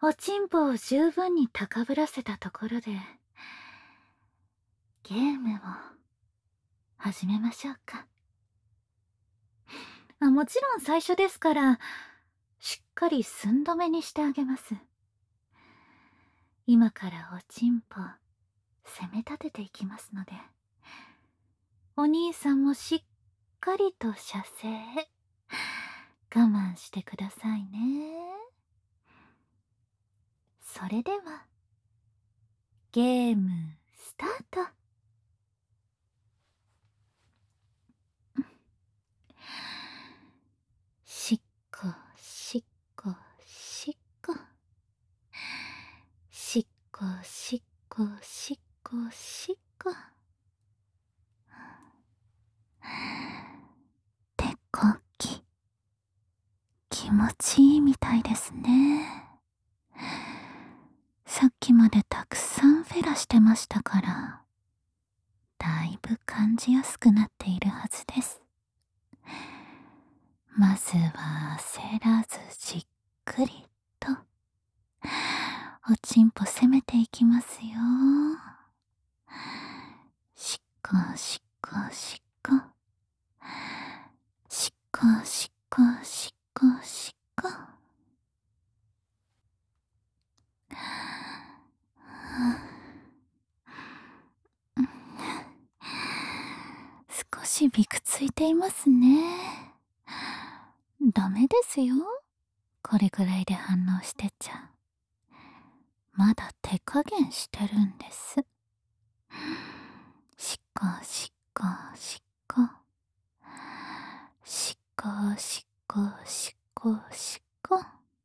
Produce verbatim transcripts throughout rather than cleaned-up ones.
おちんぽを十分に高ぶらせたところで、ゲームを始めましょうか。あ、もちろん最初ですから、しっかり寸止めにしてあげます。今からおちんぽ、攻め立てていきますので、お兄さんもしっかりと射精、我慢してくださいね。それでは、ゲームスタート。しっこしっこしっこしっこしっこしっこしっこ手こき気持ちいいみたいですね。さっきまでたくさんフェラしてましたから、だいぶ感じやすくなっているはずです。まずは焦らずじっくりとおちんぽ攻めていきますよ。しっこしっこしっこしっこしっこしっこしっこ少しびくついていますね。ダメですよ、これくらいで反応してちゃ。まだ手加減してるんです。しっこしっこしっこしっこしっこしっこしっこ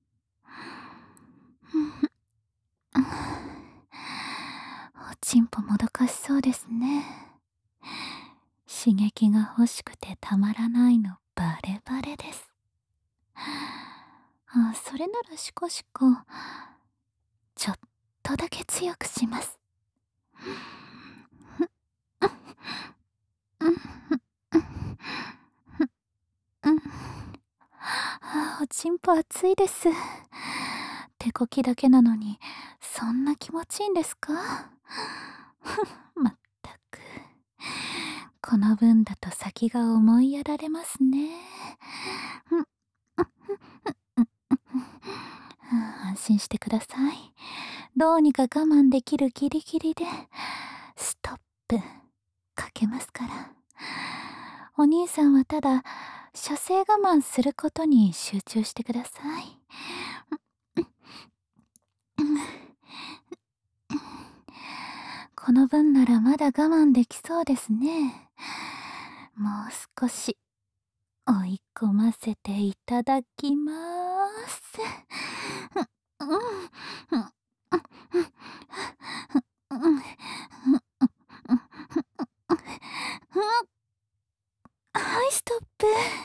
おちんぽもどかしそうですね。刺激が欲しくてたまらないのバレバレです。あ、それならシコシコちょっとだけ強くします。おちんぽ熱いです。手こきだけなのにそんな気持ちいいんですか？まったく、この分だと先が思いやられますね。安心してください。どうにか我慢できるギリギリでストップかけますから。お兄さんはただ射精我慢することに集中してください。この分ならまだ我慢できそうですね。もう少し追い込ませていただきまーす。はい、ストップ。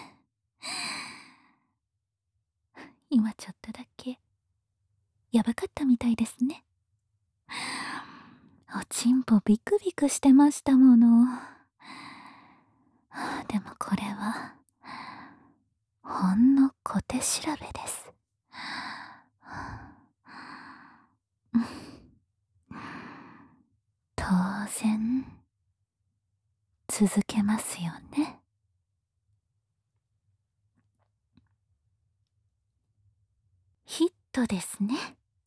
今ちょっとだけやばかったみたいですね。おちんぽビクビクしてましたもの。でもこれはほんの小手調べです。当然続けますよね。ヒットですね。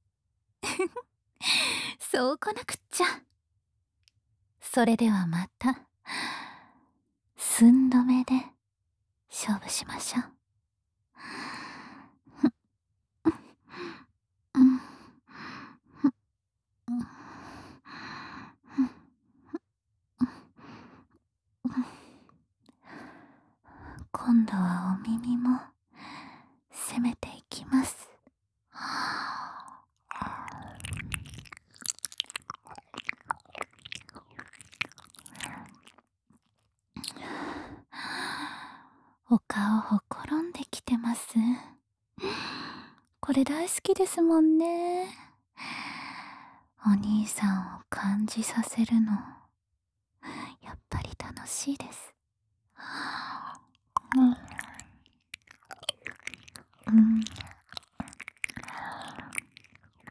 そうこなくっちゃ。それではまた寸止めで勝負しましょう。今度はお耳も攻めていきます。お顔ほころんできてます。これ大好きですもんね。お兄さんを感じさせるのやっぱり楽しいです。うん、うん、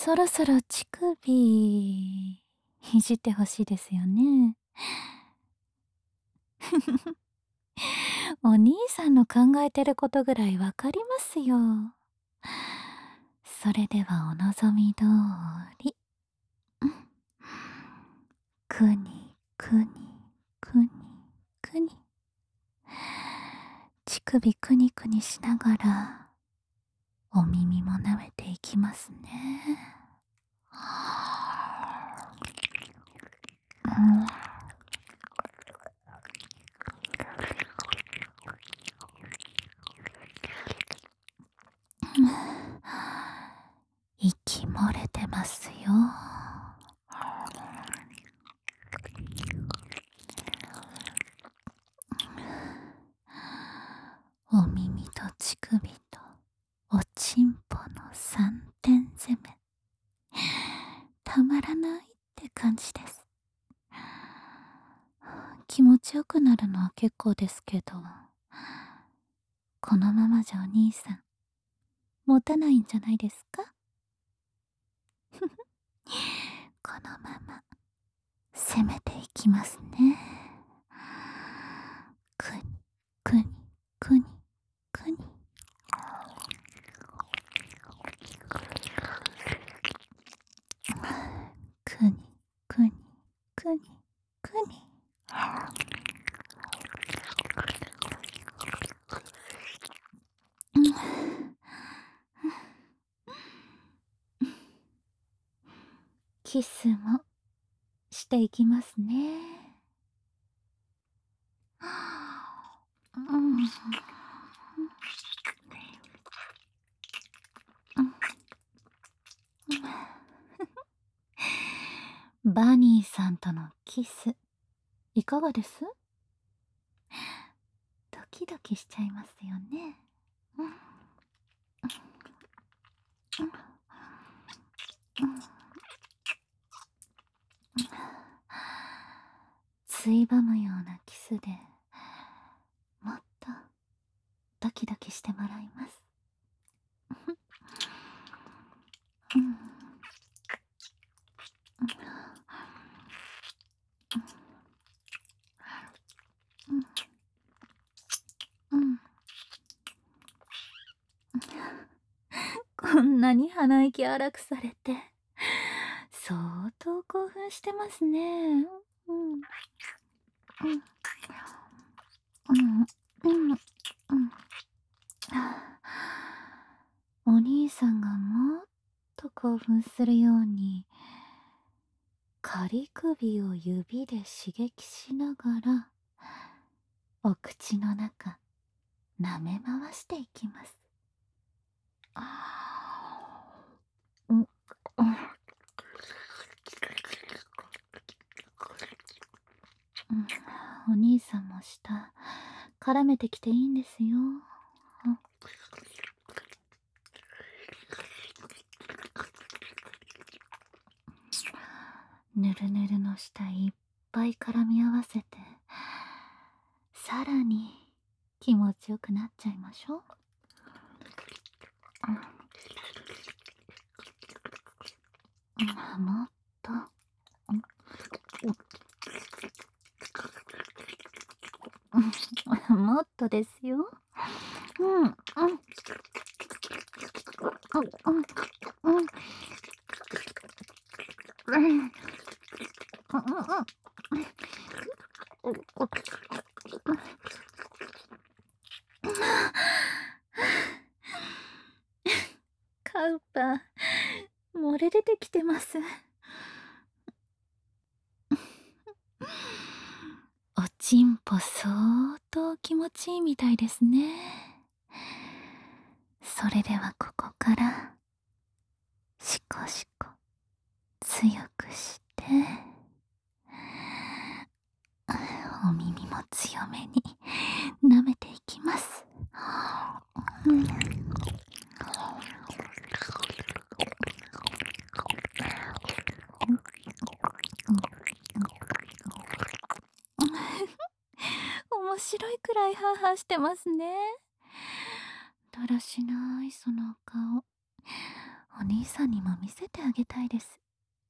そろそろ乳首いじってほしいですよね。お兄さんの考えてることぐらいわかりますよ。それではお望み通り。くにくにくにくに。乳首くにくにしながらお耳も舐めていきますね。息漏れてますよ。お耳と乳首とおちんぽの三点攻め、たまらないって感じです。気持ちよくなるのは結構ですけど、このままじゃお兄さん持たないんじゃないですか？このまま攻めていきますね。くにくにくにくに。くにくにくにくに。キスもしていきますね。バニーさんとのキスいかがです？ドキドキしちゃいますよね。ついばむようなキスでもっとドキドキしてもらいます。こんなに鼻息荒くされて相当興奮してますね。うんうんうんうん。お兄さんがもっと興奮するように仮首を指で刺激しながらお口の中舐め回していきます。うんうん。お兄さんも舌絡めてきていいんですよ。ぬるぬるの舌いっぱい絡み合わせてさらに気持ちよくなっちゃいましょう。もっともっとですよ。うんうんうんうんうんうんカウパ漏れ出てきてます。おちんぽ相当気持ちいいみたいですね。それではここからシコシコ強くしてお耳も強めに舐めていきます。うん、面白いくらいハーハーしてますね。だらしないその顔。 お兄さんにも見せてあげたいです。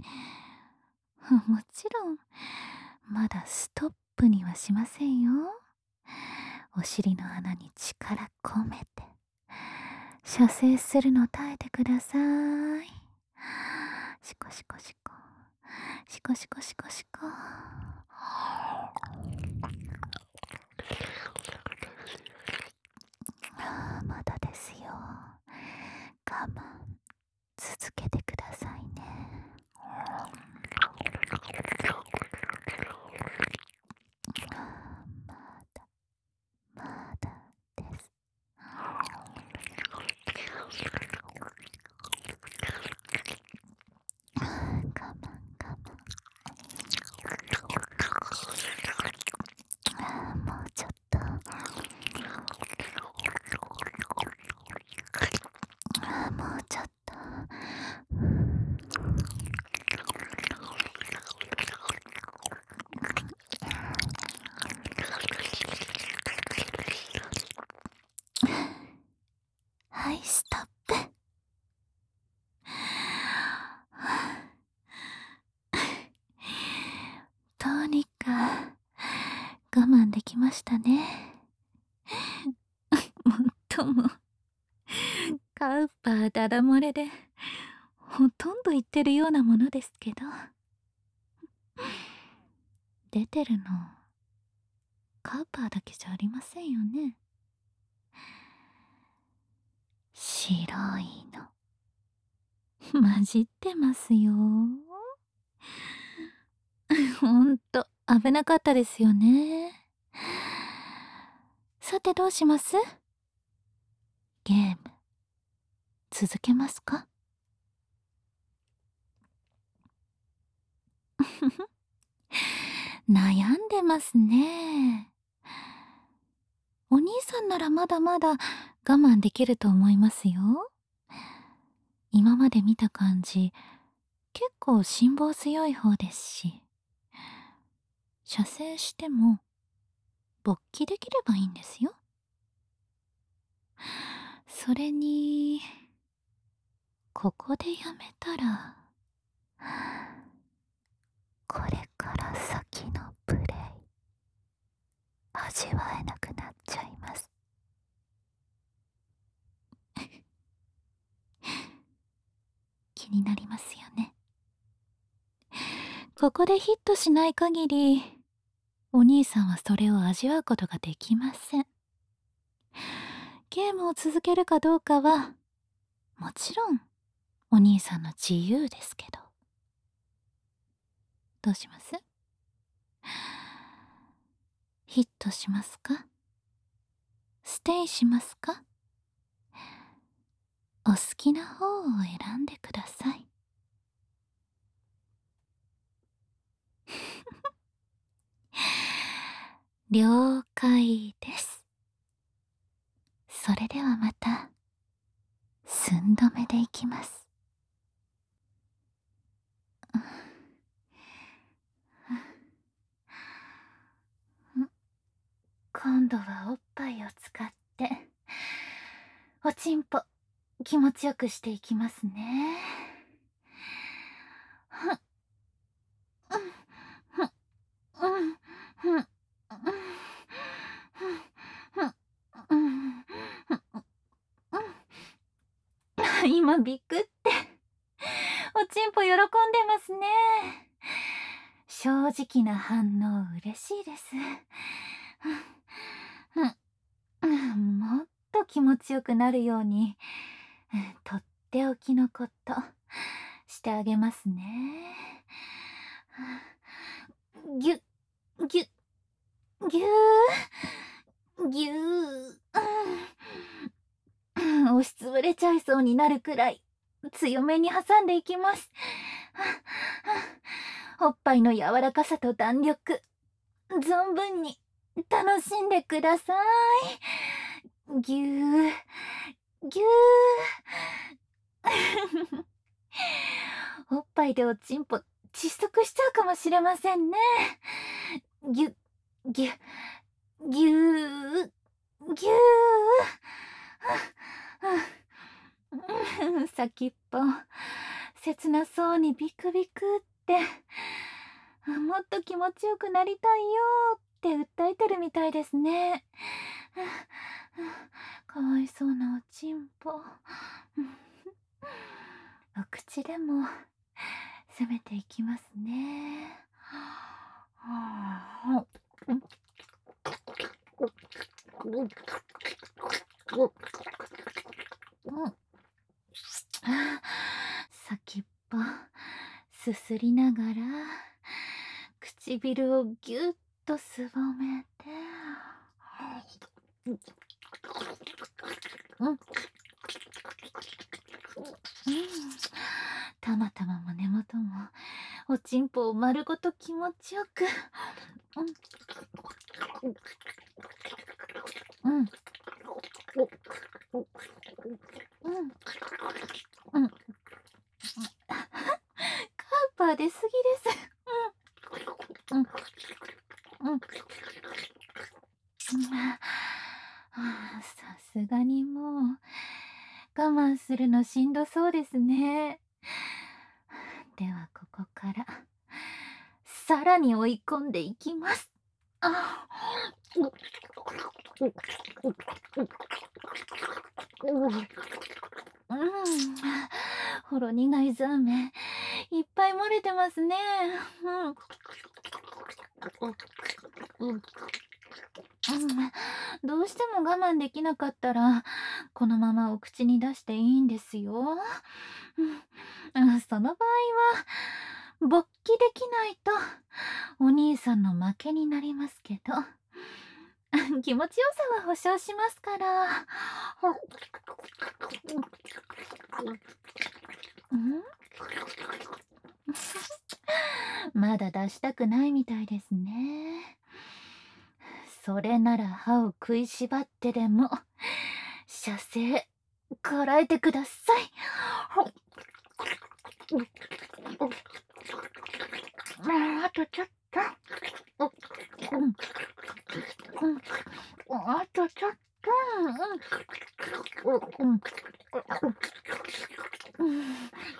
もちろんまだストップにはしませんよ。お尻の穴に力込めて射精するの耐えてください。シコシコシコシコシコシコシコ。まだですよ。我慢続けてくださいね。まだまだです。我慢我慢。もうちょっと。もうちょっと。はい、ストップ。どうにか我慢できましたね。もっともカウパーダダ漏れでほとんど言ってるようなものですけど、出てるのカウパーだけじゃありませんよね。白いの混じってますよ。ほんと危なかったですよね。さてどうします？ゲーム続けますか？悩んでますね。お兄さんならまだまだ我慢できると思いますよ。今まで見た感じ結構辛抱強い方ですし、射精しても勃起できればいいんですよ。それにここでやめたらこれから先のプレイ味わえなくなっちゃいます。気になりますよね。ここでヒットしない限りお兄さんはそれを味わうことができません。ゲームを続けるかどうかはもちろんお兄さんの自由ですけど。どうします？ヒットしますか？ステイしますか？お好きな方を選んでください。了解です。それではまた寸止めでいきます。今度はおっぱいを使っておちんぽ気持ちよくしていきますね。ふんふんふんふん今ビクっておちんぽ喜んでますね。正直な反応嬉しいです。もっと気持ちよくなるようにとっておきのことしてあげますね。ぎゅぎゅぎゅーぎゅー押しつぶれちゃいそうになるくらい強めに挟んでいきます。おっぱいの柔らかさと弾力存分に楽しんでください。ぎゅーぎゅーおっぱいでおちんぽ窒息しちゃうかもしれませんね。ぎゅぎゅぎゅーぎゅー先っぽ、切なそうにビクビクって、もっと気持ちよくなりたいよって訴えてるみたいですね。かわいそうなおちんぽ。お口でも攻めていきますね。はあ、先っぽすすりながら唇をぎゅっとすぼめて、うん、うん、たまたま胸元もおちんぽを丸ごと気持ちよく、うん、うん、うん、うん、カーパー出すぎです。うん、うん、うん。はあ、さすがにもう我慢するのしんどそうですね。ではここからさらに追い込んでいきます。あ、うん、ほろ苦いザーメンいっぱい漏れてますね。うん、うん、どうしても我慢できなかったらこのままお口に出していいんですよ。うん、その場合は勃起できないとお兄さんの負けになりますけど、気持ちよさは保証しますから。んまだ出したくないみたいですね。それなら歯を食いしばってでも射精こらえてください。もうあとちょっと。うん、うん、あとちょっと。うん、うん、うん、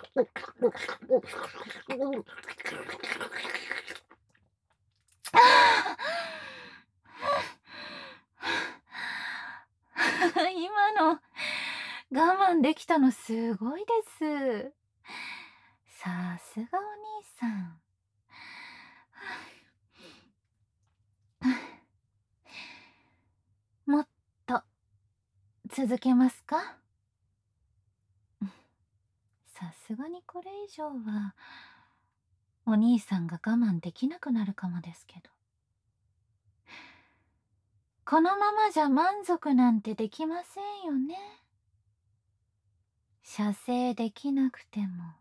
今の我慢できたのすごいです。さすがお兄さん。もっと続けますか？さすがにこれ以上はお兄さんが我慢できなくなるかもですけど、このままじゃ満足なんてできませんよね。射精できなくても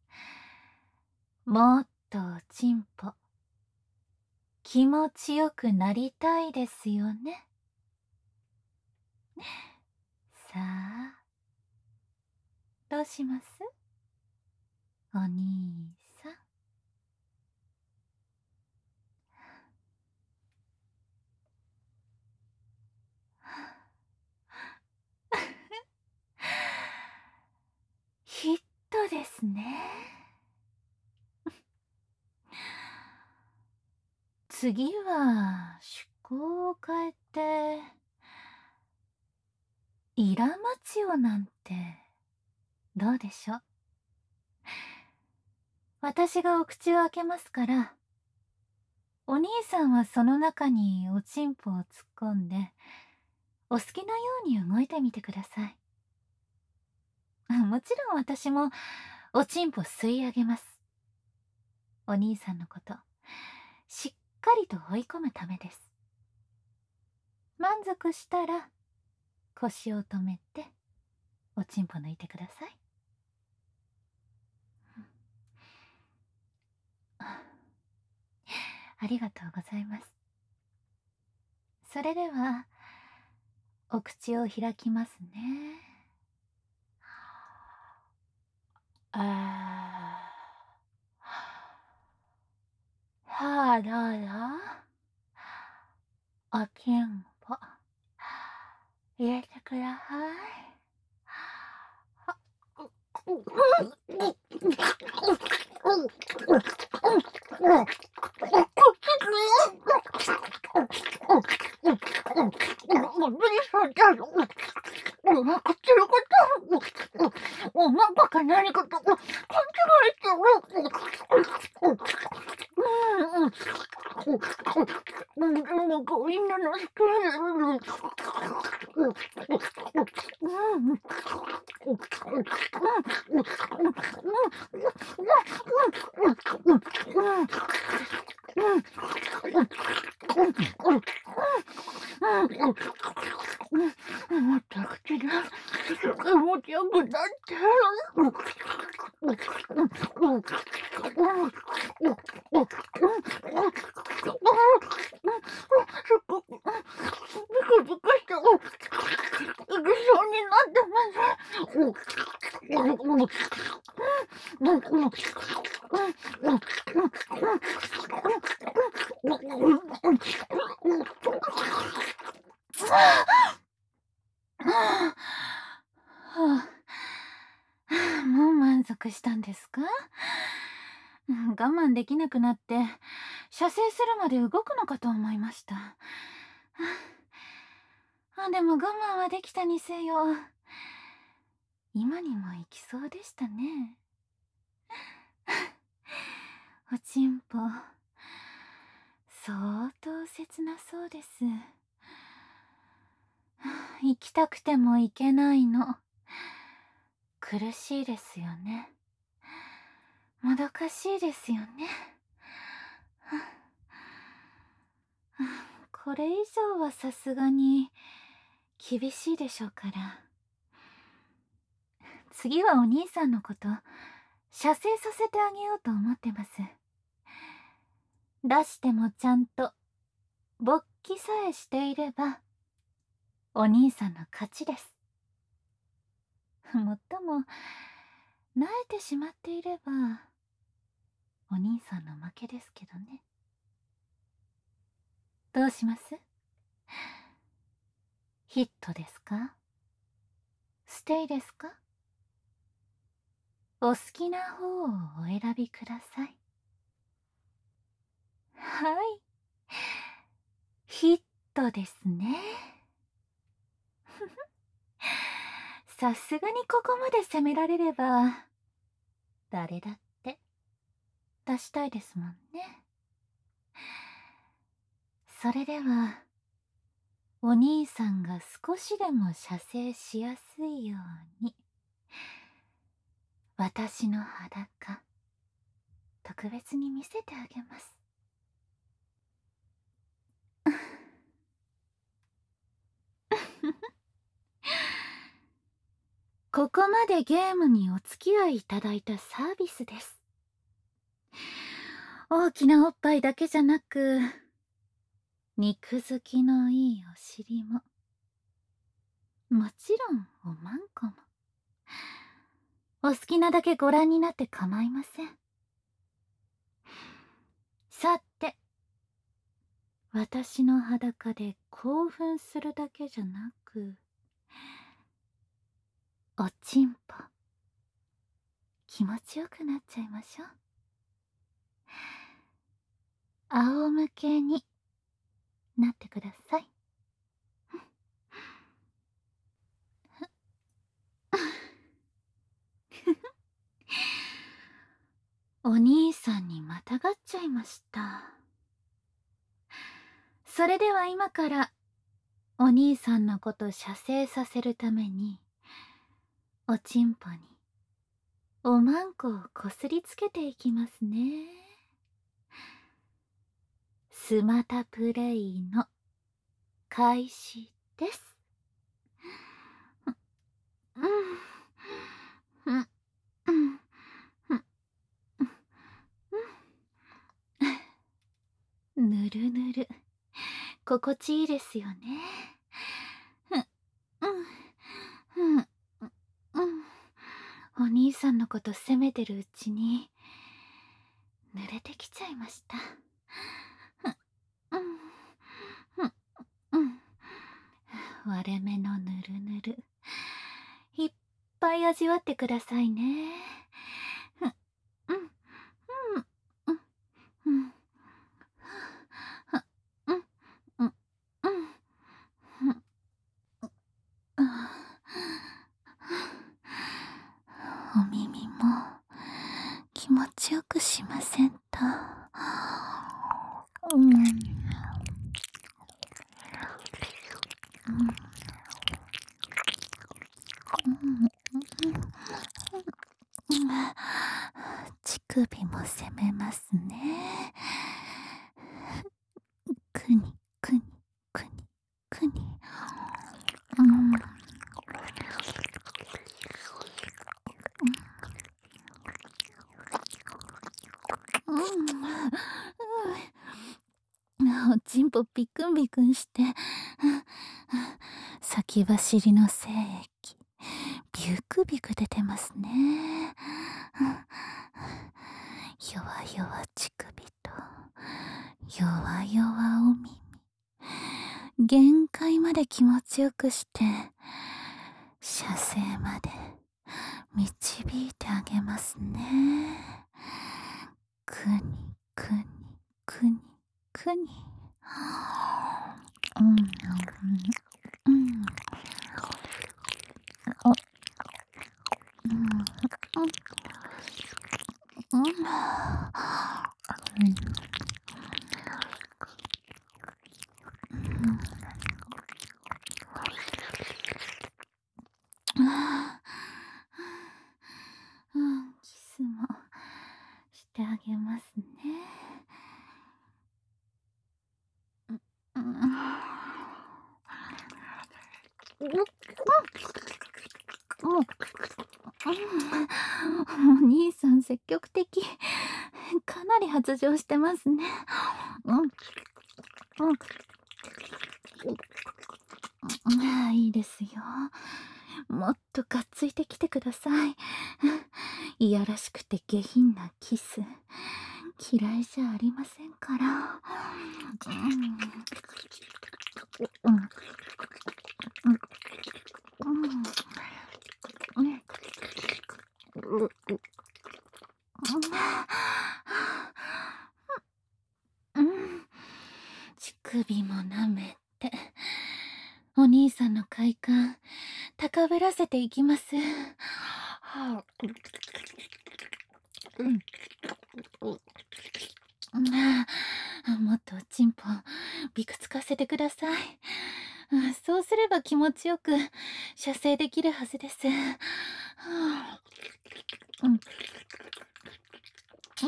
もっとおちんぽ気持ちよくなりたいですよね。さあ、どうします？お兄さん。ヒットですね。次は趣向を変えてイラマチオなんてどうでしょう？私がお口を開けますから、お兄さんはその中におちんぽを突っ込んでお好きなように動いてみてください。もちろん私もおちんぽ吸い上げます。お兄さんのことしっかりと追い込むためです。満足したら腰を止めておちんぽ抜いてください。ありがとうございます。それではお口を開きますね。あー、さあどうぞ。おちんぽ入れてください。 お腹ってること、おまばか何かと勘違いしてる。うん、でもこうみんなの好きもっと口で気持ちよくなってすっごくビクビクしていけそうになってます。 はあ、もう満足したんですか？我慢できなくなって射精するまで動くのかと思いました。あ、でも我慢はできたにせよ、今にも行きそうでしたね。おちんぽ相当切なそうです。行きたくても行けないの。苦しいですよね。もどかしいですよね。これ以上はさすがに厳しいでしょうから、次はお兄さんのこと射精させてあげようと思ってます。出してもちゃんと勃起さえしていればお兄さんの勝ちです。もっとも慣れてしまっていればお兄さんの負けですけどね。どうします？ヒットですか？ステイですか？お好きな方をお選びください。はい、ヒットですね。さすがにここまで責められれば誰だって出したいですもんね。それではお兄さんが少しでも射精しやすいように私の裸特別に見せてあげます。ここまでゲームにお付き合いいただいたサービスです。大きなおっぱいだけじゃなく肉付きのいいお尻ももちろんおまんこもお好きなだけご覧になって構いません。さて、私の裸で興奮するだけじゃなくおちんぽ気持ちよくなっちゃいましょう。仰向けになってください。お兄さんにまたがっちゃいました。それでは今からお兄さんのこと射精させるためにおちんぽにおまんこをこすりつけていきますね。スマタプレイの開始です。うんうんうんうんぬるぬる心地いいですよね。うんうんうんお兄さんのこと責めてるうちに濡れてきちゃいました。割れ目のぬるぬるいっぱい味わってくださいね。うん、うん、うん、うん、うん、うん、うん、うん。お耳も気持ちよくしませんと。うん、うん、うん、乳首も攻めますね。くにくにくにくに。うん、うん、おちんぽビクンビクンして、先走りの精液ビュクビク出てますね。弱々乳首と弱々お耳、限界まで気持ちよくして射精まで導いてあげますね。くにくにくにくに。うん、うん、うん、お、うん、うん、うん、うん、キスもしてあげますね。うん、もう、お兄さん積極的。かなり発情してますね。うん、うん、うん、いいですよ。もっとがっついてきてください。いやらしくて下品なキス嫌いじゃありませんから。うん、うん、うん、うん、うん、うん、乳首も舐めてお兄さんの快感高ぶらせていきます。はあ、うん、うん、もっとおちんぽびくつかせてください。うん、そうすれば気持ちよく射精できるはずです。はあ、うん、うん、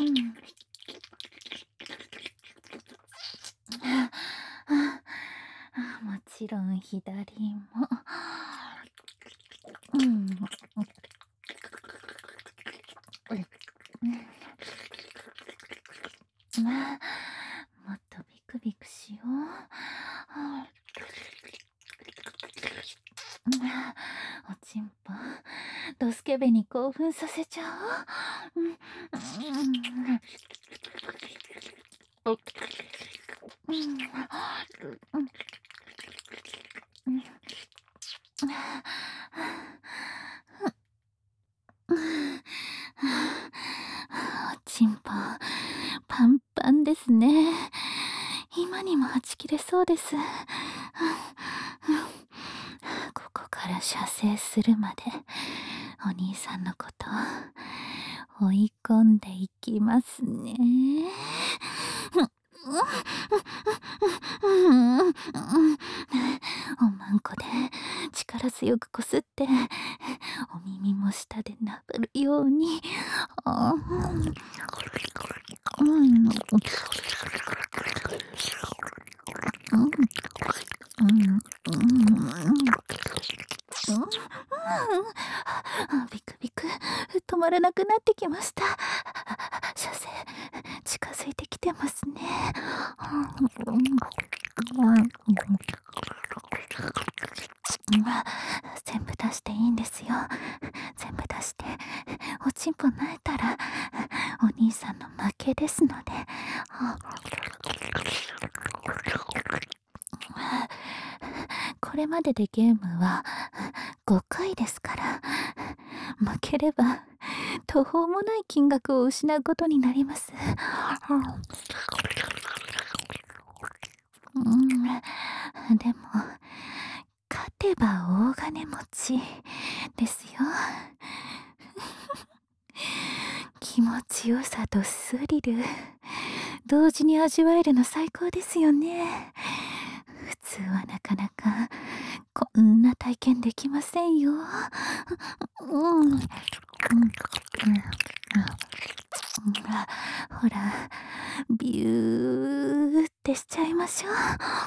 ああ、もちろん左も。うん、うん、ああ、もっとビクビクしよう。はあ、あおちんぽドスケベに興奮させちゃおう。うん、うん、うん、うん、うん、おちんぽパンパンですね。今にもはち切れそうです。ここから射精するまでお兄さんのこと追い込んでいきますね。おまんこで力強くこすってお耳も下でなぶるように。うん、うん、うん、うん、ビクビク止まらなくなってきました。射精近づいてきてますね。全部出していいんですよ。全部出しておちんぽなえたらお兄さんの負けですので。これまででゲームはごかいですから、 ければ途方もない金額を失うことになります。うん、でも勝てば大金持ちですよ。気持ちよさとスリル同時に味わえるの最高ですよね。普通はなかなかこんな体験できませんよ。うん、うん、うん、ほらビューってしちゃいましょう。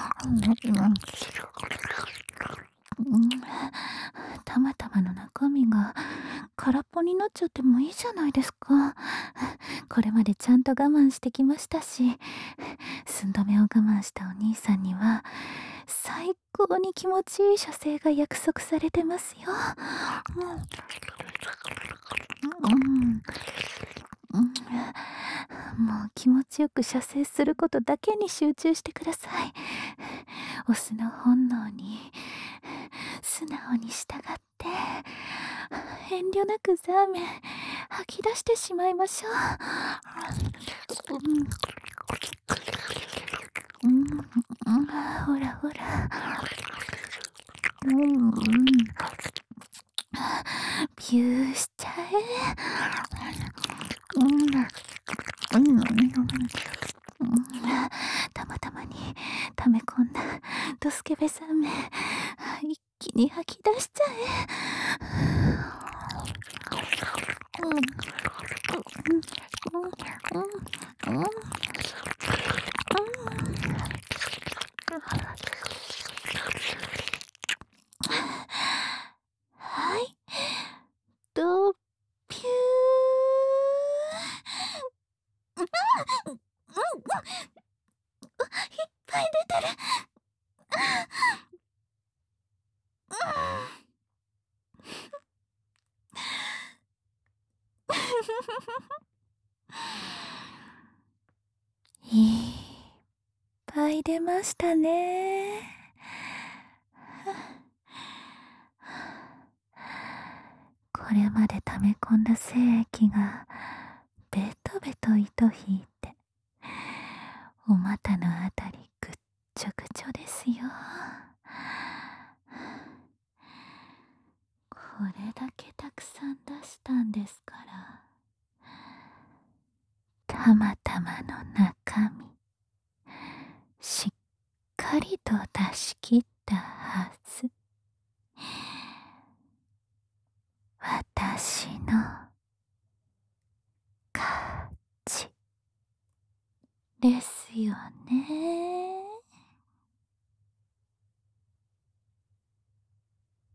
うん、たまたまの中身が空っぽになっちゃってもいいじゃないですか。これまでちゃんと我慢してきましたし、寸止めを我慢したお兄さんには最高に気持ちいい射精が約束されてますよ。うん、うん、もう気持ちよく射精することだけに集中してください。オスの本能に素直に従って遠慮なくザーメン吐き出してしまいましょう。うん、うん、ほらほら、うん、ビューしちゃえ。うん、うん、うん、たまたまに溜め込んだドスケベザーメン一気に吐き出しちゃえ。うん、うん、うん、うん、うん、はい、ドピュー。うん、うん、うん、いっぱい出てる。いっぱい出ましたね。これまで溜め込んだ精液がベトベト糸引いてお股のあたりぐっちょぐちょですよ。これだけたくさん出したんですから、たまたまの中身しっかりと出し切ったはず。私の勝ちですよね。